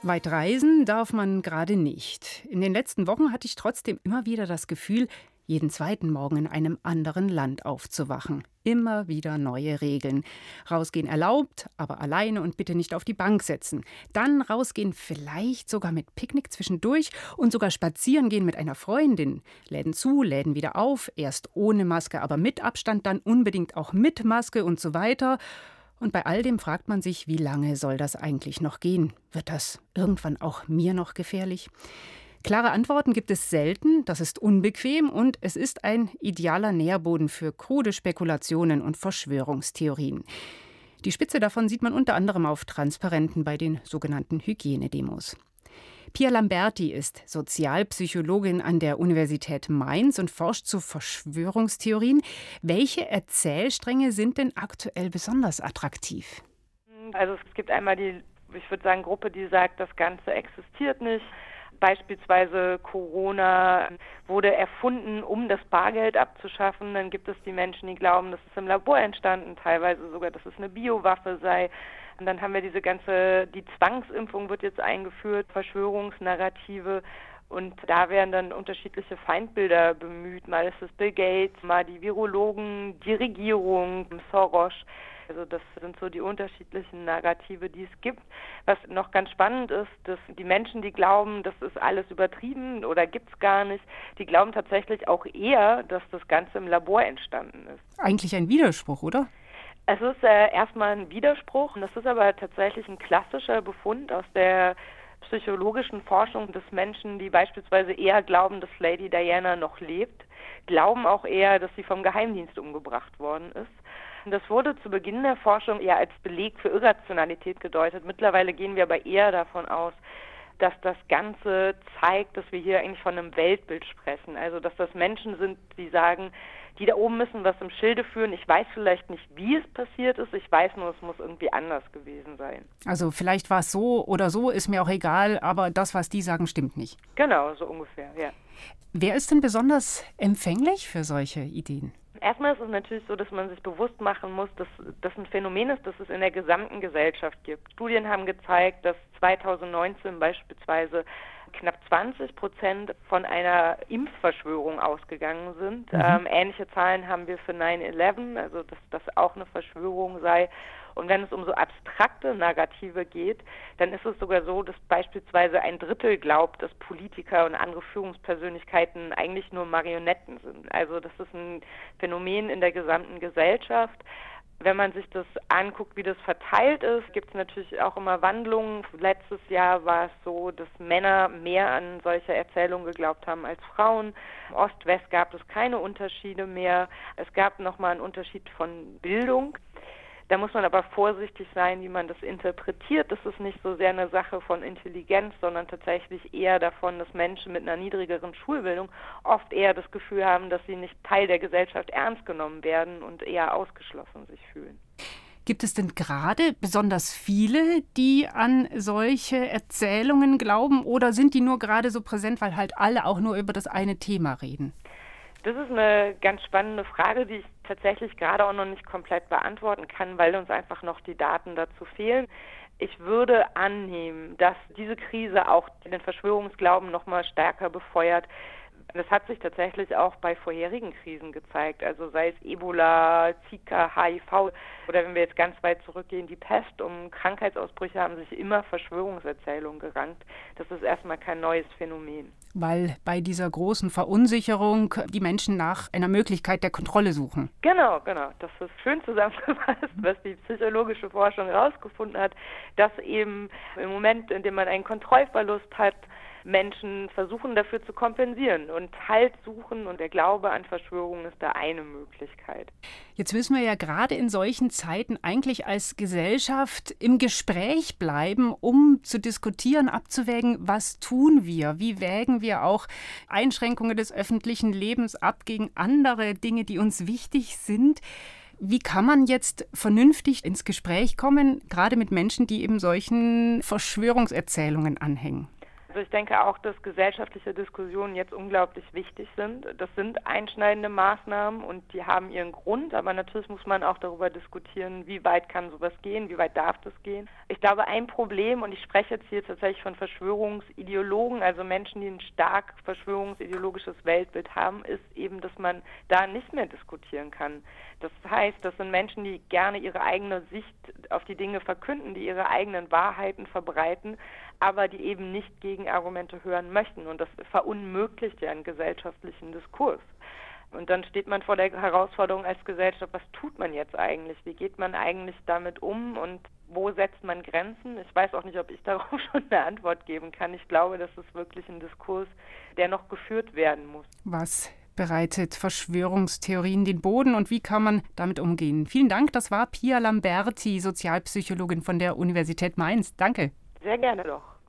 Weit reisen darf man gerade nicht. In den letzten Wochen hatte ich trotzdem immer wieder das Gefühl, jeden zweiten Morgen in einem anderen Land aufzuwachen. Immer wieder neue Regeln. Rausgehen erlaubt, aber alleine und bitte nicht auf die Bank setzen. Dann rausgehen vielleicht sogar mit Picknick zwischendurch und sogar spazieren gehen mit einer Freundin. Läden zu, Läden wieder auf, erst ohne Maske, aber mit Abstand, dann unbedingt auch mit Maske und so weiter. Und bei all dem fragt man sich, wie lange soll das eigentlich noch gehen? Wird das irgendwann auch mir noch gefährlich? Klare Antworten gibt es selten, das ist unbequem und es ist ein idealer Nährboden für krude Spekulationen und Verschwörungstheorien. Die Spitze davon sieht man unter anderem auf Transparenten bei den sogenannten Hygienedemos. Pia Lamberti ist Sozialpsychologin an der Universität Mainz und forscht zu Verschwörungstheorien. Welche Erzählstränge sind denn aktuell besonders attraktiv? Also es gibt einmal die, ich würde sagen, Gruppe, die sagt, das Ganze existiert nicht. Beispielsweise Corona wurde erfunden, um das Bargeld abzuschaffen. Dann gibt es die Menschen, die glauben, das ist im Labor entstanden, teilweise sogar, dass es eine Biowaffe sei. Und dann haben wir die Zwangsimpfung wird jetzt eingeführt, Verschwörungsnarrative. Und da werden dann unterschiedliche Feindbilder bemüht. Mal ist es Bill Gates, mal die Virologen, die Regierung, Soros. Also das sind so die unterschiedlichen Narrative, die es gibt. Was noch ganz spannend ist, dass die Menschen, die glauben, das ist alles übertrieben oder gibt's gar nicht, die glauben tatsächlich auch eher, dass das Ganze im Labor entstanden ist. Eigentlich ein Widerspruch, oder? Es ist erstmal ein Widerspruch und das ist aber tatsächlich ein klassischer Befund aus der psychologischen Forschung des Menschen, die beispielsweise eher glauben, dass Lady Diana noch lebt, glauben auch eher, dass sie vom Geheimdienst umgebracht worden ist. Und das wurde zu Beginn der Forschung eher als Beleg für Irrationalität gedeutet. Mittlerweile gehen wir aber eher davon aus, dass das Ganze zeigt, dass wir hier eigentlich von einem Weltbild sprechen. Also dass das Menschen sind, die sagen, die da oben müssen was im Schilde führen. Ich weiß vielleicht nicht, wie es passiert ist. Ich weiß nur, es muss irgendwie anders gewesen sein. Also vielleicht war es so oder so, ist mir auch egal, aber das, was die sagen, stimmt nicht. Genau, so ungefähr, ja. Wer ist denn besonders empfänglich für solche Ideen? Erstmal ist es natürlich so, dass man sich bewusst machen muss, dass das ein Phänomen ist, das es in der gesamten Gesellschaft gibt. Studien haben gezeigt, dass 2019 beispielsweise knapp 20% von einer Impfverschwörung ausgegangen sind. Ähnliche Zahlen haben wir für 9/11, also dass das auch eine Verschwörung sei. Und wenn es um so abstrakte Narrative geht, dann ist es sogar so, dass beispielsweise 1/3 glaubt, dass Politiker und andere Führungspersönlichkeiten eigentlich nur Marionetten sind. Also das ist ein Phänomen in der gesamten Gesellschaft. Wenn man sich das anguckt, wie das verteilt ist, gibt es natürlich auch immer Wandlungen. Letztes Jahr war es so, dass Männer mehr an solche Erzählungen geglaubt haben als Frauen. Im Ost-West gab es keine Unterschiede mehr. Es gab nochmal einen Unterschied von Bildung. Da muss man aber vorsichtig sein, wie man das interpretiert. Das ist nicht so sehr eine Sache von Intelligenz, sondern tatsächlich eher davon, dass Menschen mit einer niedrigeren Schulbildung oft eher das Gefühl haben, dass sie nicht Teil der Gesellschaft ernst genommen werden und eher ausgeschlossen sich fühlen. Gibt es denn gerade besonders viele, die an solche Erzählungen glauben, oder sind die nur gerade so präsent, weil halt alle auch nur über das eine Thema reden? Das ist eine ganz spannende Frage, die ich tatsächlich gerade auch noch nicht komplett beantworten kann, weil uns einfach noch die Daten dazu fehlen. Ich würde annehmen, dass diese Krise auch den Verschwörungsglauben noch mal stärker befeuert. Das hat sich tatsächlich auch bei vorherigen Krisen gezeigt, also sei es Ebola, Zika, HIV oder wenn wir jetzt ganz weit zurückgehen, die Pest. Um Krankheitsausbrüche haben sich immer Verschwörungserzählungen gerankt. Das ist erstmal kein neues Phänomen. Weil bei dieser großen Verunsicherung die Menschen nach einer Möglichkeit der Kontrolle suchen. Genau. Das ist schön zusammengefasst, was die psychologische Forschung herausgefunden hat, dass eben im Moment, in dem man einen Kontrollverlust hat, Menschen versuchen dafür zu kompensieren und Halt suchen, und der Glaube an Verschwörungen ist da eine Möglichkeit. Jetzt müssen wir ja gerade in solchen Zeiten eigentlich als Gesellschaft im Gespräch bleiben, um zu diskutieren, abzuwägen, was tun wir, wie wägen wir auch Einschränkungen des öffentlichen Lebens ab gegen andere Dinge, die uns wichtig sind. Wie kann man jetzt vernünftig ins Gespräch kommen, gerade mit Menschen, die eben solchen Verschwörungserzählungen anhängen? Also ich denke auch, dass gesellschaftliche Diskussionen jetzt unglaublich wichtig sind. Das sind einschneidende Maßnahmen und die haben ihren Grund, aber natürlich muss man auch darüber diskutieren, wie weit kann sowas gehen, wie weit darf das gehen. Ich glaube, ein Problem, und ich spreche jetzt hier tatsächlich von Verschwörungsideologen, also Menschen, die ein stark verschwörungsideologisches Weltbild haben, ist eben, dass man da nicht mehr diskutieren kann. Das heißt, das sind Menschen, die gerne ihre eigene Sicht auf die Dinge verkünden, die ihre eigenen Wahrheiten verbreiten, aber die eben nicht Gegenargumente hören möchten. Und das verunmöglicht ja einen gesellschaftlichen Diskurs. Und dann steht man vor der Herausforderung als Gesellschaft, was tut man jetzt eigentlich? Wie geht man eigentlich damit um und wo setzt man Grenzen? Ich weiß auch nicht, ob ich darauf schon eine Antwort geben kann. Ich glaube, das ist wirklich ein Diskurs, der noch geführt werden muss. Was bereitet Verschwörungstheorien den Boden und wie kann man damit umgehen? Vielen Dank, das war Pia Lamberti, Sozialpsychologin von der Universität Mainz. Danke. Sehr gerne doch.